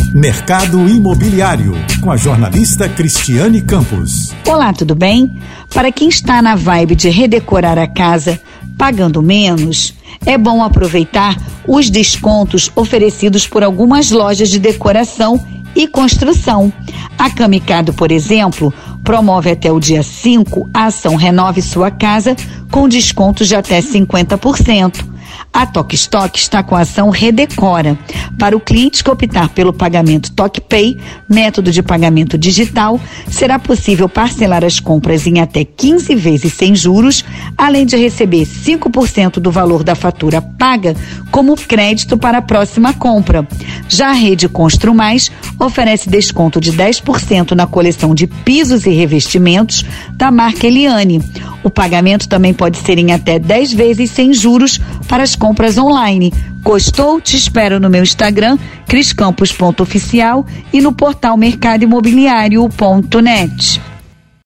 Mercado Imobiliário, com a jornalista Cristiane Campos. Olá, tudo bem? Para quem está na vibe de redecorar a casa pagando menos, é bom aproveitar os descontos oferecidos por algumas lojas de decoração e construção. A Camicado, por exemplo, promove até o dia 5 a ação Renove Sua Casa com descontos de até 50%. A Toque Stock está com a ação Redecora. Para o cliente que optar pelo pagamento ToquePay, método de pagamento digital, será possível parcelar as compras em até 15 vezes sem juros, além de receber 5% do valor da fatura paga como crédito para a próxima compra. Já a Rede Constru Mais oferece desconto de 10% na coleção de pisos e revestimentos da marca Eliane. O pagamento também pode ser em até 10 vezes sem juros para as compras online. Gostou? Te espero no meu Instagram, criscampos.oficial, e no portal mercadoimobiliario.net.